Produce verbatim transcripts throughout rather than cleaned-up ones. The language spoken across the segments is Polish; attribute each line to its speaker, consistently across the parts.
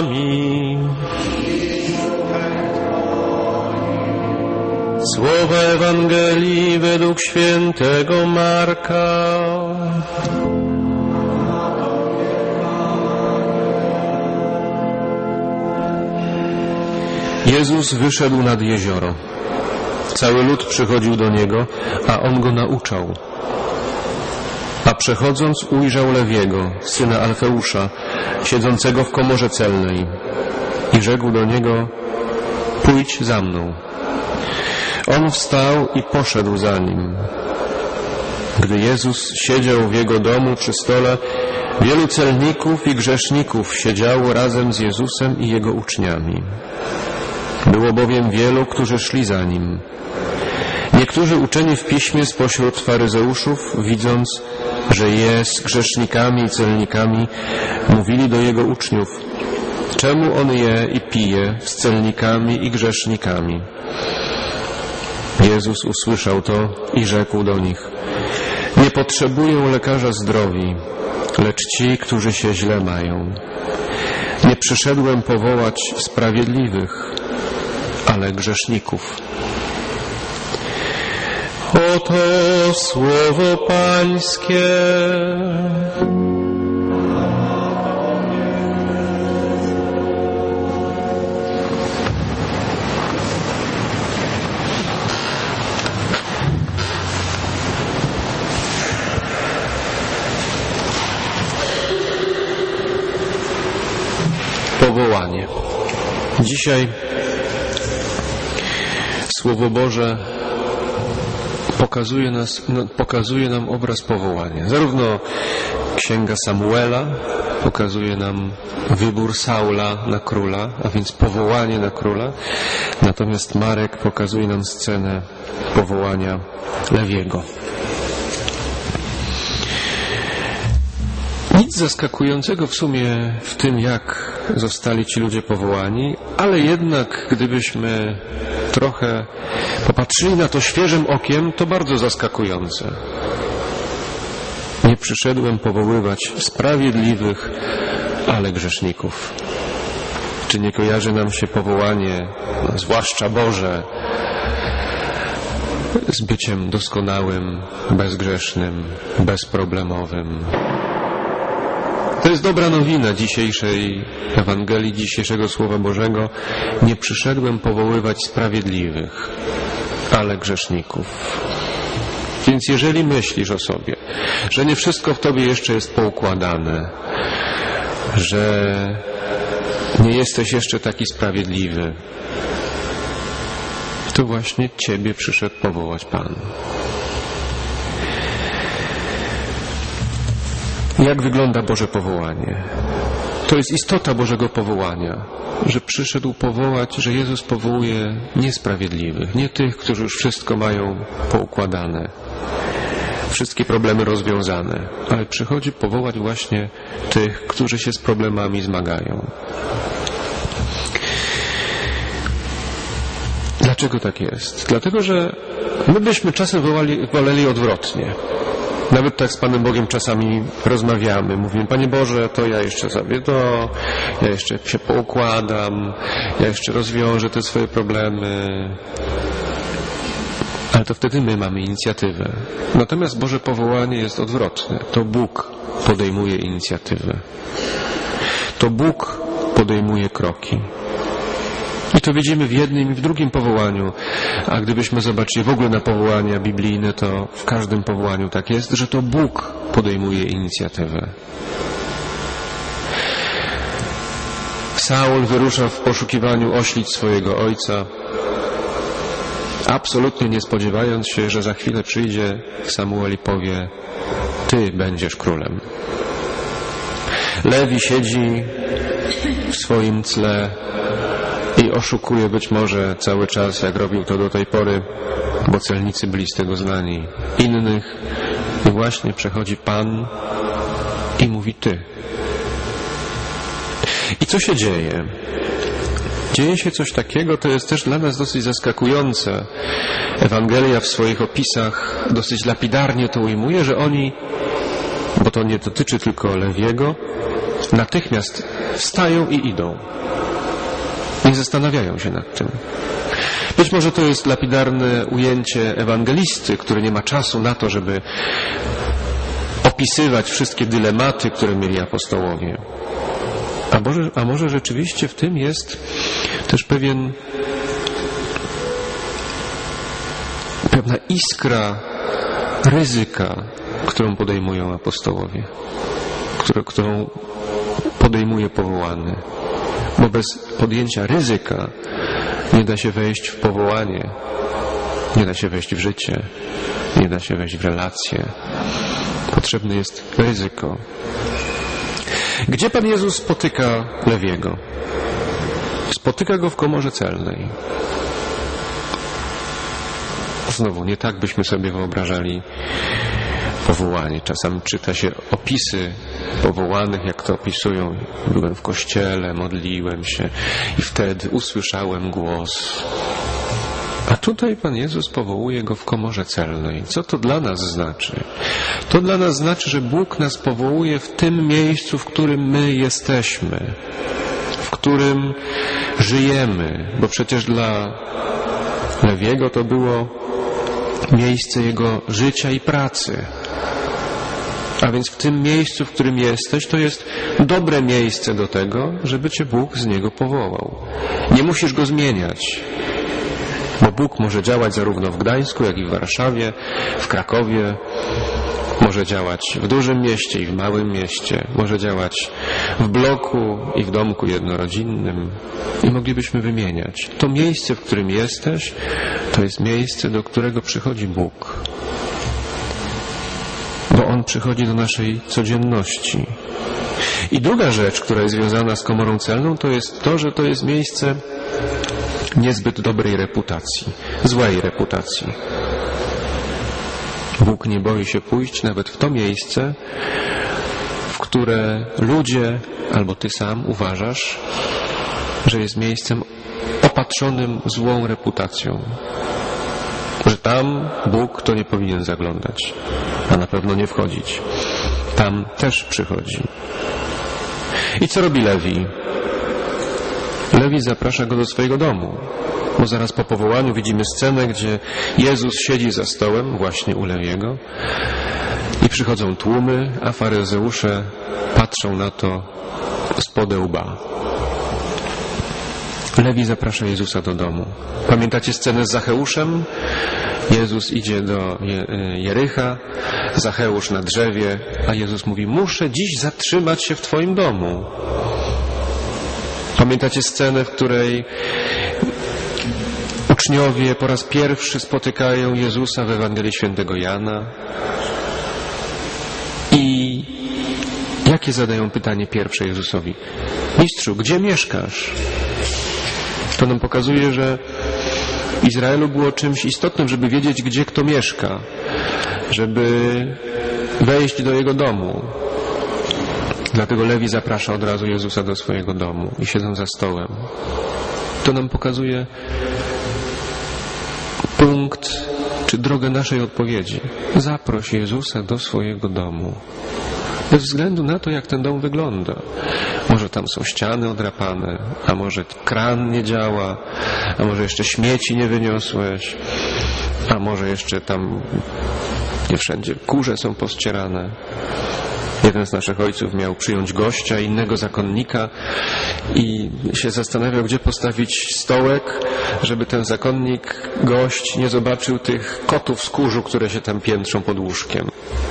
Speaker 1: nami. Słowa Ewangelii według świętego Marka. Jezus wyszedł nad jezioro. Cały lud przychodził do Niego, a On go nauczał. A przechodząc ujrzał Lewiego, syna Alfeusza, siedzącego w komorze celnej i rzekł do niego: pójdź za mną. On wstał i poszedł za nim. Gdy Jezus siedział w Jego domu przy stole, wielu celników i grzeszników siedziało razem z Jezusem i Jego uczniami. Było bowiem wielu, którzy szli za Nim. Niektórzy uczeni w piśmie spośród faryzeuszów, widząc, że je z grzesznikami i celnikami, mówili do Jego uczniów: czemu On je i pije z celnikami i grzesznikami? Jezus usłyszał to i rzekł do nich: nie potrzebują lekarza zdrowi, lecz ci, którzy się źle mają. Nie przyszedłem powołać sprawiedliwych, ale grzeszników. Oto słowo Pańskie. Powołanie. Dzisiaj Słowo Boże pokazuje, nas, no, pokazuje nam obraz powołania. Zarówno Księga Samuela pokazuje nam wybór Saula na króla, a więc powołanie na króla. Natomiast Marek pokazuje nam scenę powołania Lewiego. Nic zaskakującego w sumie w tym, jak zostali ci ludzie powołani, ale jednak gdybyśmy trochę popatrzyli na to świeżym okiem, to bardzo zaskakujące. Nie przyszedłem powoływać sprawiedliwych, ale grzeszników. Czy nie kojarzy nam się powołanie, zwłaszcza Boże, z byciem doskonałym, bezgrzesznym, bezproblemowym? To jest dobra nowina dzisiejszej Ewangelii, dzisiejszego Słowa Bożego. Nie przyszedłem powoływać sprawiedliwych, ale grzeszników. Więc jeżeli myślisz o sobie, że nie wszystko w tobie jeszcze jest poukładane, że nie jesteś jeszcze taki sprawiedliwy, to właśnie ciebie przyszedł powołać Pan. Jak wygląda Boże powołanie? To jest istota Bożego powołania, że przyszedł powołać, że Jezus powołuje niesprawiedliwych, nie tych, którzy już wszystko mają poukładane, wszystkie problemy rozwiązane, ale przychodzi powołać właśnie tych, którzy się z problemami zmagają. Dlaczego tak jest? Dlatego, że my byśmy czasem woleli, woleli odwrotnie. Nawet tak z Panem Bogiem czasami rozmawiamy. Mówimy: Panie Boże, to ja jeszcze sobie to, ja jeszcze się poukładam, ja jeszcze rozwiążę te swoje problemy. Ale to wtedy my mamy inicjatywę. Natomiast Boże powołanie jest odwrotne. To Bóg podejmuje inicjatywę. To Bóg podejmuje kroki. I to widzimy w jednym i w drugim powołaniu. A gdybyśmy zobaczyli w ogóle na powołania biblijne, to w każdym powołaniu tak jest, że to Bóg podejmuje inicjatywę. Saul wyrusza w poszukiwaniu oślic swojego ojca, absolutnie nie spodziewając się, że za chwilę przyjdzie Samuel i powie: ty będziesz królem. Lewi siedzi w swoim tle i oszukuje być może cały czas, jak robił to do tej pory, bo celnicy byli z tego znani, innych. I właśnie przechodzi Pan i mówi: ty. I co się dzieje? Dzieje się coś takiego, to jest też dla nas dosyć zaskakujące. Ewangelia w swoich opisach dosyć lapidarnie to ujmuje, że oni, bo to nie dotyczy tylko Lewiego, natychmiast wstają i idą. Nie zastanawiają się nad tym. Być może to jest lapidarne ujęcie ewangelisty, który nie ma czasu na to, żeby opisywać wszystkie dylematy, które mieli apostołowie. A może, a może rzeczywiście w tym jest też pewien pewna iskra ryzyka, którą podejmują apostołowie, którą, którą podejmuje powołany. Bo bez podjęcia ryzyka nie da się wejść w powołanie, nie da się wejść w życie, nie da się wejść w relacje. Potrzebne jest ryzyko. Gdzie Pan Jezus spotyka Lewiego? Spotyka go w komorze celnej. Znowu, nie tak byśmy sobie wyobrażali powołanie. Czasami czyta się opisy powołanych, jak to opisują. Byłem w kościele, modliłem się i wtedy usłyszałem głos. A tutaj Pan Jezus powołuje go w komorze celnej. Co to dla nas znaczy? To dla nas znaczy, że Bóg nas powołuje w tym miejscu, w którym my jesteśmy, w którym żyjemy, bo przecież dla Lewiego to było miejsce jego życia i pracy. A więc w tym miejscu, w którym jesteś, to jest dobre miejsce do tego, żeby Cię Bóg z niego powołał. Nie musisz go zmieniać, bo Bóg może działać zarówno w Gdańsku, jak i w Warszawie, w Krakowie, może działać w dużym mieście i w małym mieście, może działać w bloku i w domku jednorodzinnym i moglibyśmy wymieniać. To miejsce, w którym jesteś, to jest miejsce, do którego przychodzi Bóg. Bo On przychodzi do naszej codzienności. I druga rzecz, która jest związana z komorą celną, to jest to, że to jest miejsce niezbyt dobrej reputacji, złej reputacji. Bóg nie boi się pójść nawet w to miejsce, w które ludzie, albo Ty sam uważasz, że jest miejscem opatrzonym złą reputacją. Że tam Bóg to nie powinien zaglądać, a na pewno nie wchodzić. Tam też przychodzi. I co robi Lewi? Lewi zaprasza go do swojego domu. Bo zaraz po powołaniu widzimy scenę, gdzie Jezus siedzi za stołem, właśnie u Lewiego, i przychodzą tłumy, a faryzeusze patrzą na to spod łba. Lewi zaprasza Jezusa do domu. Pamiętacie scenę z Zacheuszem? Jezus idzie do Jericha, Zacheusz na drzewie, a Jezus mówi: muszę dziś zatrzymać się w Twoim domu. Pamiętacie scenę, w której uczniowie po raz pierwszy spotykają Jezusa w Ewangelii Świętego Jana i jakie zadają pytanie pierwsze Jezusowi? Mistrzu, gdzie mieszkasz? To nam pokazuje, że w Izraelu było czymś istotnym, żeby wiedzieć, gdzie kto mieszka, żeby wejść do jego domu. Dlatego Lewi zaprasza od razu Jezusa do swojego domu i siedzą za stołem. To nam pokazuje punkt czy drogę naszej odpowiedzi. Zaproś Jezusa do swojego domu. Bez względu na to, jak ten dom wygląda. Może tam są ściany odrapane, a może kran nie działa, a może jeszcze śmieci nie wyniosłeś, a może jeszcze tam nie wszędzie kurze są pościerane. Jeden z naszych ojców miał przyjąć gościa, innego zakonnika i się zastanawiał, gdzie postawić stołek, żeby ten zakonnik, gość, nie zobaczył tych kotów z kurzu, które się tam piętrzą pod łóżkiem.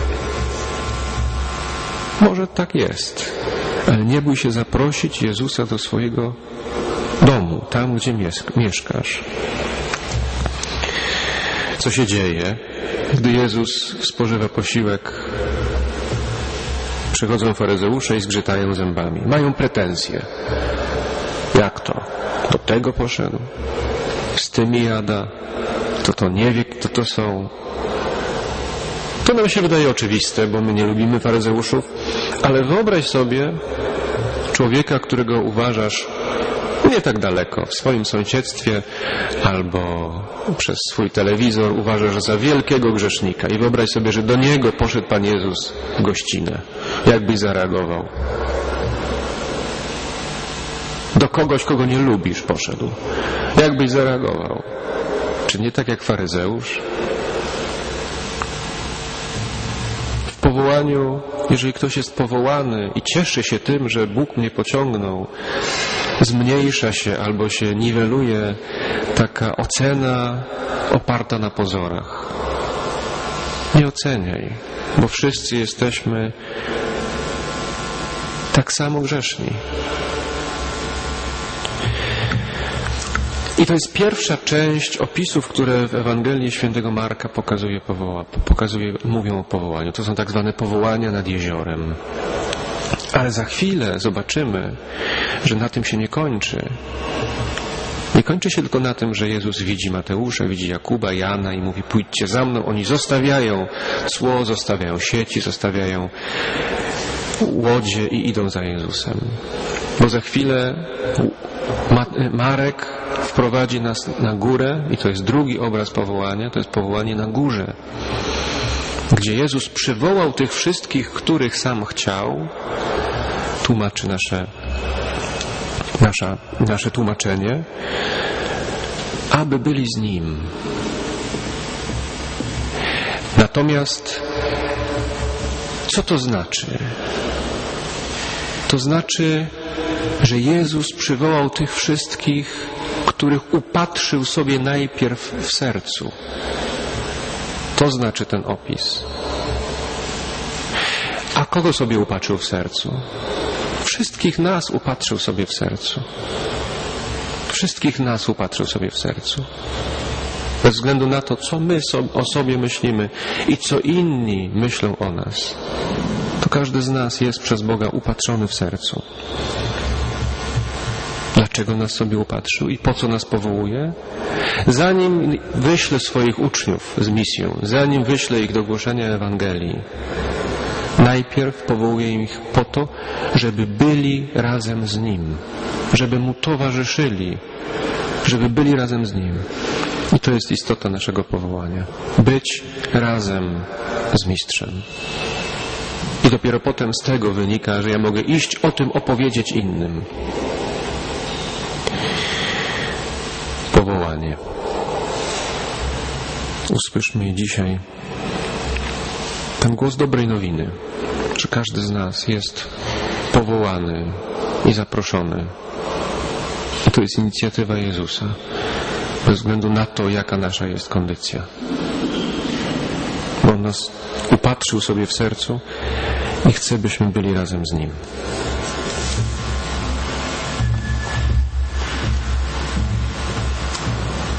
Speaker 1: Może tak jest, ale nie bój się zaprosić Jezusa do swojego domu, tam, gdzie mieszkasz. Co się dzieje, gdy Jezus spożywa posiłek? Przychodzą faryzeusze i zgrzytają zębami. Mają pretensje. Jak to? Do tego poszedł? Z tymi jada? To to nie wie, kto to są? To nam się wydaje oczywiste, bo my nie lubimy faryzeuszów, ale wyobraź sobie człowieka, którego uważasz nie tak daleko, w swoim sąsiedztwie albo przez swój telewizor uważasz za wielkiego grzesznika i wyobraź sobie, że do niego poszedł Pan Jezus w gościnę. Jak byś zareagował? Do kogoś, kogo nie lubisz, poszedł. Jak byś zareagował? Czy nie tak jak faryzeusz? W powołaniu, jeżeli ktoś jest powołany i cieszy się tym, że Bóg mnie pociągnął, zmniejsza się albo się niweluje taka ocena oparta na pozorach. Nie oceniaj, bo wszyscy jesteśmy tak samo grzeszni. I to jest pierwsza część opisów, które w Ewangelii Świętego Marka pokazuje, powoła, pokazuje, mówią o powołaniu. To są tak zwane powołania nad jeziorem. Ale za chwilę zobaczymy, że na tym się nie kończy. Nie kończy się tylko na tym, że Jezus widzi Mateusza, widzi Jakuba, Jana i mówi: pójdźcie za mną. Oni zostawiają cło, zostawiają sieci, zostawiają łodzie i idą za Jezusem. Bo za chwilę Marek wprowadzi nas na górę i to jest drugi obraz powołania, to jest powołanie na górze, gdzie Jezus przywołał tych wszystkich, których sam chciał. Tłumaczy nasze, nasza, nasze tłumaczenie, aby byli z Nim. Natomiast co to znaczy? To znaczy, że Jezus przywołał tych wszystkich, których upatrzył sobie najpierw w sercu. To znaczy ten opis. A kogo sobie upatrzył w sercu? Wszystkich nas upatrzył sobie w sercu. Wszystkich nas upatrzył sobie w sercu. Bez względu na to, co my o sobie myślimy i co inni myślą o nas, to każdy z nas jest przez Boga upatrzony w sercu. Dlaczego nas sobie upatrzył i po co nas powołuje? Zanim wyśle swoich uczniów z misją, zanim wyśle ich do głoszenia Ewangelii, najpierw powołuje ich po to, żeby byli razem z Nim, żeby Mu towarzyszyli, żeby byli razem z Nim. I to jest istota naszego powołania. Być razem z Mistrzem. I dopiero potem z tego wynika, że ja mogę iść o tym opowiedzieć innym. Powołanie. Usłyszmy dzisiaj ten głos dobrej nowiny, że każdy z nas jest powołany i zaproszony. I to jest inicjatywa Jezusa, bez względu na to, jaka nasza jest kondycja. Bo On nas upatrzył sobie w sercu i chce, byśmy byli razem z Nim.